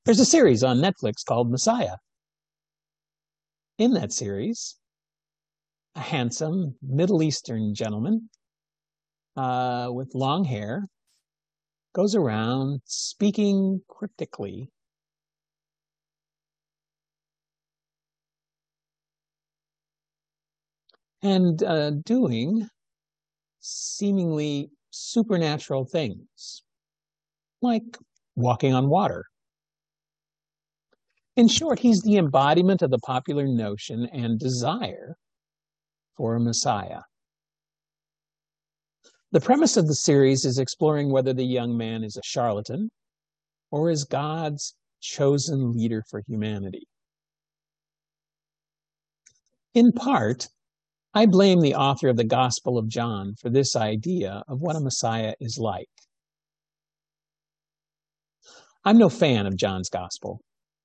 There's a series on Netflix called Messiah. In that series, a handsome Middle Eastern gentleman with long hair goes around speaking cryptically and doing seemingly supernatural things, like walking on water. In short, he's the embodiment of the popular notion and desire for a Messiah. The premise of the series is exploring whether the young man is a charlatan or is God's chosen leader for humanity. In part, I blame the author of the Gospel of John for this idea of what a Messiah is like. I'm no fan of John's Gospel.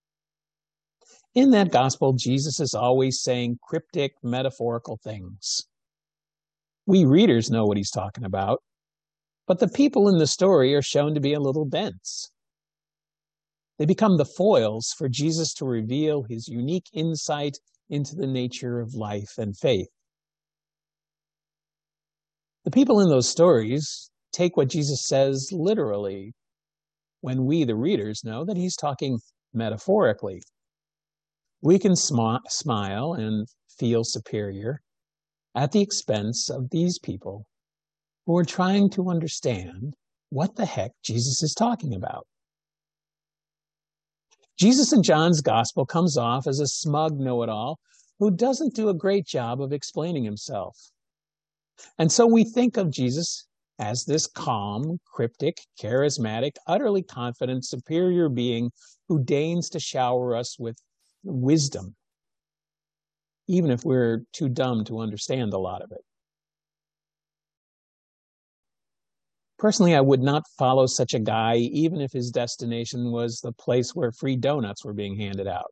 In that Gospel, Jesus is always saying cryptic, metaphorical things. We readers know what he's talking about, but the people in the story are shown to be a little dense. They become the foils for Jesus to reveal his unique insight into the nature of life and faith. The people in those stories take what Jesus says literally, when we, the readers, know that he's talking metaphorically. We can smile and feel superior at the expense of these people who are trying to understand what the heck Jesus is talking about. Jesus in John's Gospel comes off as a smug know-it-all who doesn't do a great job of explaining himself. And so we think of Jesus as this calm, cryptic, charismatic, utterly confident, superior being who deigns to shower us with wisdom, even if we're too dumb to understand a lot of it. Personally, I would not follow such a guy, even if his destination was the place where free donuts were being handed out.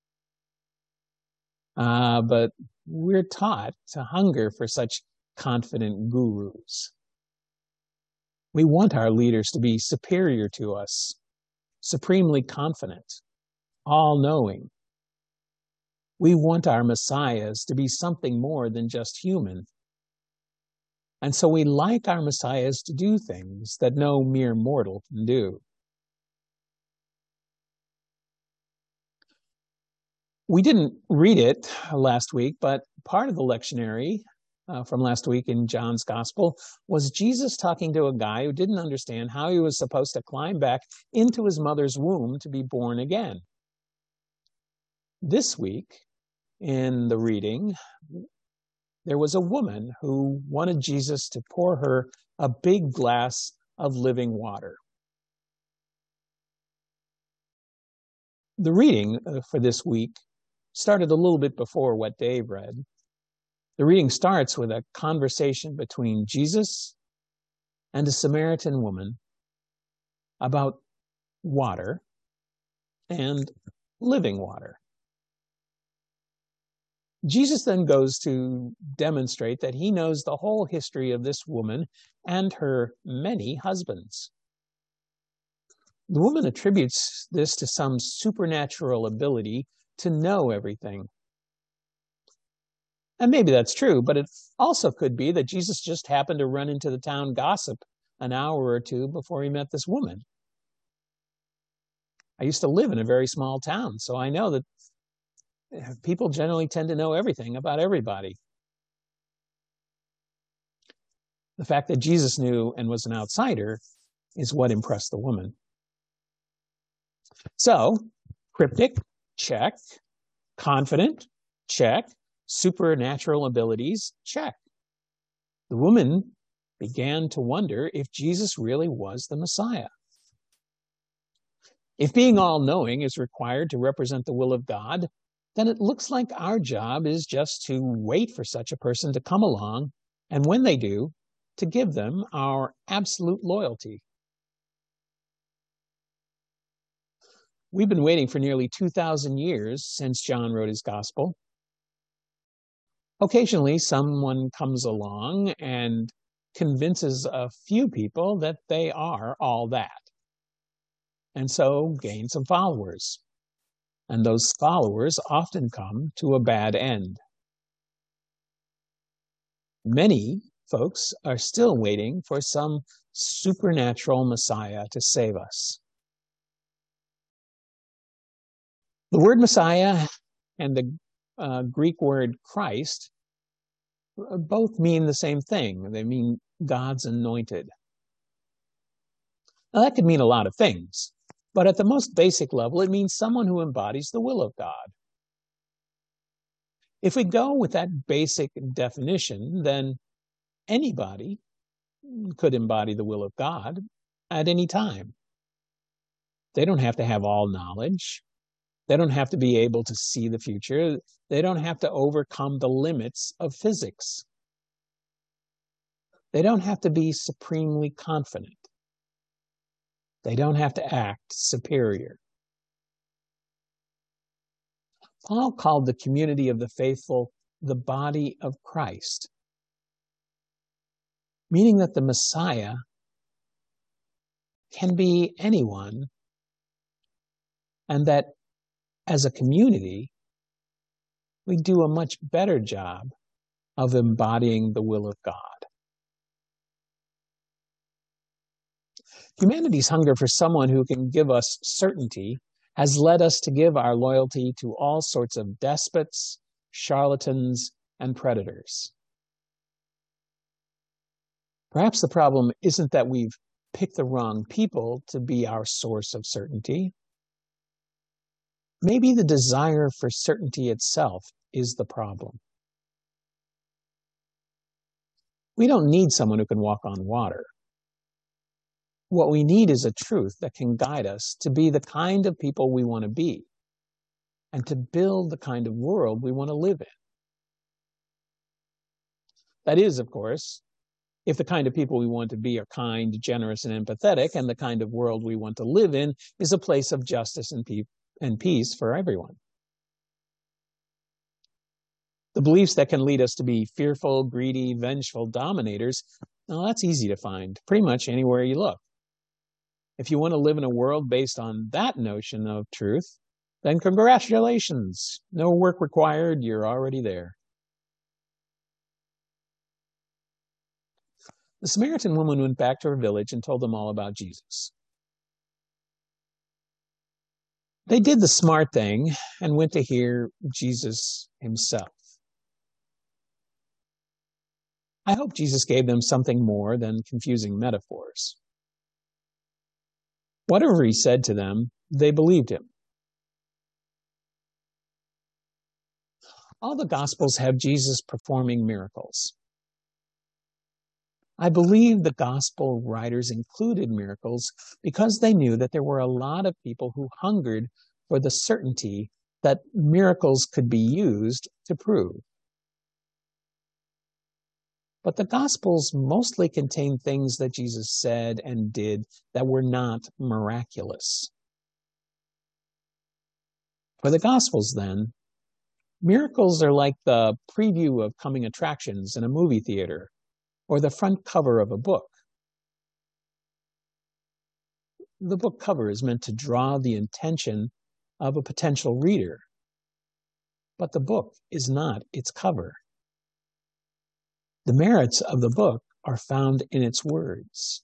But we're taught to hunger for such confident gurus. We want our leaders to be superior to us, supremely confident, all-knowing. We want our messiahs to be something more than just human. And so we like our messiahs to do things that no mere mortal can do. We didn't read it last week, but part of the lectionary from last week in John's Gospel was Jesus talking to a guy who didn't understand how he was supposed to climb back into his mother's womb to be born again. This week, in the reading, there was a woman who wanted Jesus to pour her a big glass of living water. The reading for this week started a little bit before what Dave read. The reading starts with a conversation between Jesus and a Samaritan woman about water and living water. Jesus then goes to demonstrate that he knows the whole history of this woman and her many husbands. The woman attributes this to some supernatural ability to know everything. And maybe that's true, but it also could be that Jesus just happened to run into the town gossip an hour or two before he met this woman. I used to live in a very small town, so I know that people generally tend to know everything about everybody. The fact that Jesus knew and was an outsider is what impressed the woman. So, cryptic, check. Confident, check. Supernatural abilities, check. The woman began to wonder if Jesus really was the Messiah. If being all-knowing is required to represent the will of God, then it looks like our job is just to wait for such a person to come along, and when they do, to give them our absolute loyalty. We've been waiting for nearly 2,000 years since John wrote his gospel. Occasionally, someone comes along and convinces a few people that they are all that. and so gain some followers. And those followers often come to a bad end. Many folks are still waiting for some supernatural Messiah to save us. The word Messiah and the Greek word Christ both mean the same thing. They mean God's anointed. Now, that could mean a lot of things, but at the most basic level, it means someone who embodies the will of God. If we go with that basic definition, then anybody could embody the will of God at any time. They don't have to have all knowledge. They don't have to be able to see the future. They don't have to overcome the limits of physics. They don't have to be supremely confident. They don't have to act superior. Paul called the community of the faithful the body of Christ, meaning that the Messiah can be anyone, and that as a community, we do a much better job of embodying the will of God. Humanity's hunger for someone who can give us certainty has led us to give our loyalty to all sorts of despots, charlatans, and predators. Perhaps the problem isn't that we've picked the wrong people to be our source of certainty. Maybe the desire for certainty itself is the problem. We don't need someone who can walk on water. What we need is a truth that can guide us to be the kind of people we want to be and to build the kind of world we want to live in. That is, of course, if the kind of people we want to be are kind, generous, and empathetic, and the kind of world we want to live in is a place of justice and peace for everyone. The beliefs that can lead us to be fearful, greedy, vengeful dominators, well, that's easy to find pretty much anywhere you look. If you want to live in a world based on that notion of truth, then congratulations. No work required, you're already there. The Samaritan woman went back to her village and told them all about Jesus. They did the smart thing and went to hear Jesus himself. I hope Jesus gave them something more than confusing metaphors. Whatever he said to them, they believed him. All the Gospels have Jesus performing miracles. I believe the Gospel writers included miracles because they knew that there were a lot of people who hungered for the certainty that miracles could be used to prove. But the Gospels mostly contain things that Jesus said and did that were not miraculous. For the Gospels, then, miracles are like the preview of coming attractions in a movie theater or the front cover of a book. The book cover is meant to draw the attention of a potential reader, but the book is not its cover. The merits of the book are found in its words.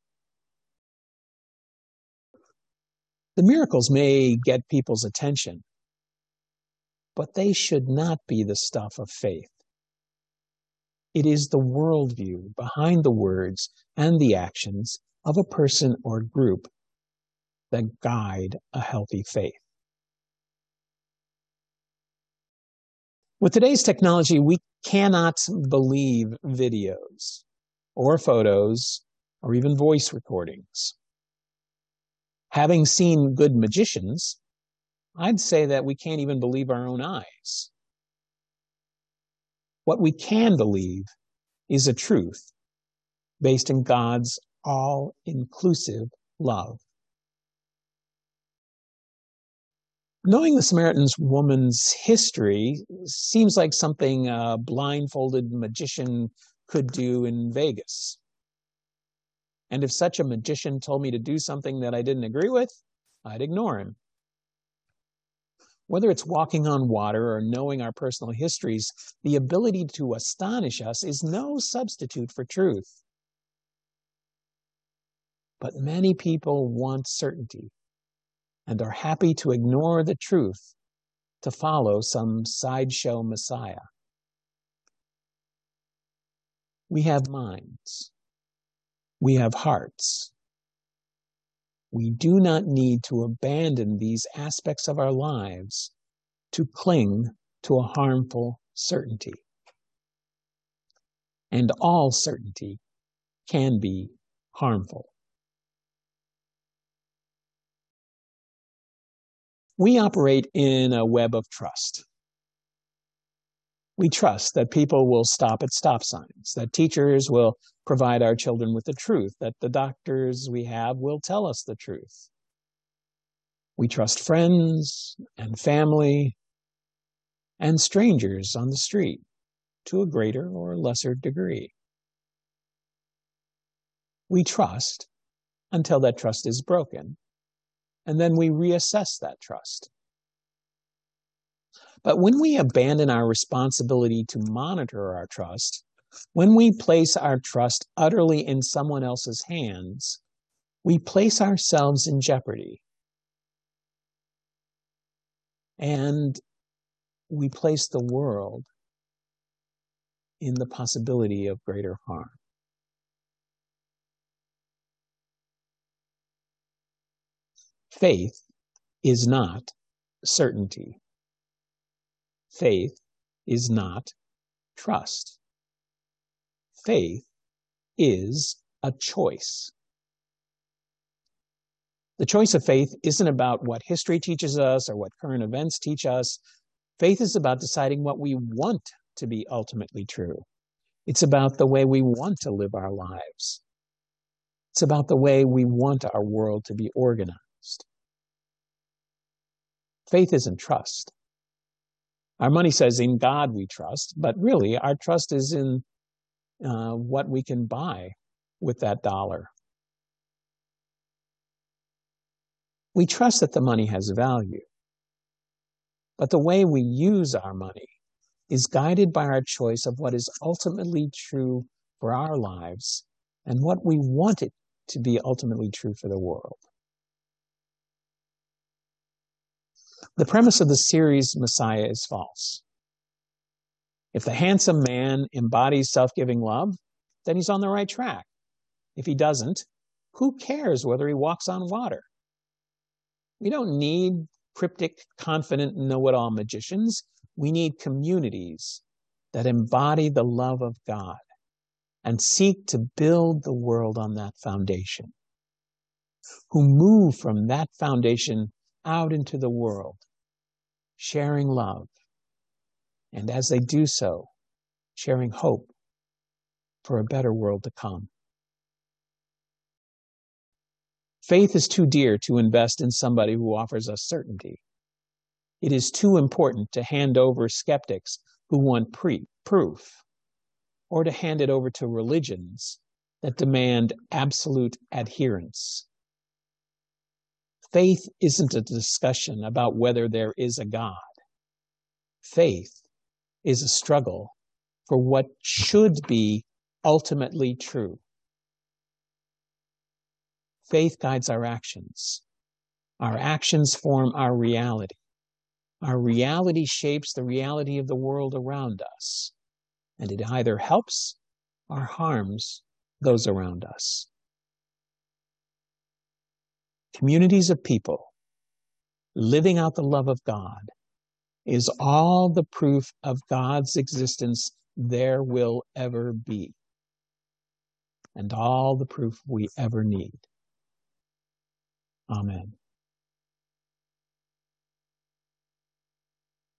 The miracles may get people's attention, but they should not be the stuff of faith. It is the worldview behind the words and the actions of a person or group that guide a healthy faith. With today's technology, we cannot believe videos or photos or even voice recordings. Having seen good magicians, I'd say that we can't even believe our own eyes. What we can believe is a truth based in God's all-inclusive love. Knowing the Samaritan woman's history seems like something a blindfolded magician could do in Vegas. And if such a magician told me to do something that I didn't agree with, I'd ignore him. Whether it's walking on water or knowing our personal histories, the ability to astonish us is no substitute for truth. But many people want certainty and are happy to ignore the truth to follow some sideshow messiah. We have minds. We have hearts. We do not need to abandon these aspects of our lives to cling to a harmful certainty. And all certainty can be harmful. We operate in a web of trust. We trust that people will stop at stop signs, that teachers will provide our children with the truth, that the doctors we have will tell us the truth. We trust friends and family and strangers on the street to a greater or lesser degree. We trust until that trust is broken, and then we reassess that trust. But when we abandon our responsibility to monitor our trust, when we place our trust utterly in someone else's hands, we place ourselves in jeopardy. And we place the world in the possibility of greater harm. Faith is not certainty. Faith is not trust. Faith is a choice. The choice of faith isn't about what history teaches us or what current events teach us. Faith is about deciding what we want to be ultimately true. It's about the way we want to live our lives. It's about the way we want our world to be organized. Faith isn't trust. Our money says in God we trust, but really our trust is in what we can buy with that dollar. We trust that the money has value, but the way we use our money is guided by our choice of what is ultimately true for our lives and what we want it to be ultimately true for the world. The premise of the series Messiah is false. If the handsome man embodies self-giving love, then he's on the right track. If he doesn't, who cares whether he walks on water? We don't need cryptic, confident, know-it-all magicians. We need communities that embody the love of God and seek to build the world on that foundation, who move from that foundation out into the world, sharing love, and as they do so, sharing hope for a better world to come. Faith is too dear to invest in somebody who offers us certainty. It is too important to hand over skeptics who want proof, or to hand it over to religions that demand absolute adherence. Faith isn't a discussion about whether there is a God. Faith is a struggle for what should be ultimately true. Faith guides our actions. Our actions form our reality. Our reality shapes the reality of the world around us, and it either helps or harms those around us. Communities of people living out the love of God is all the proof of God's existence there will ever be, and all the proof we ever need. Amen.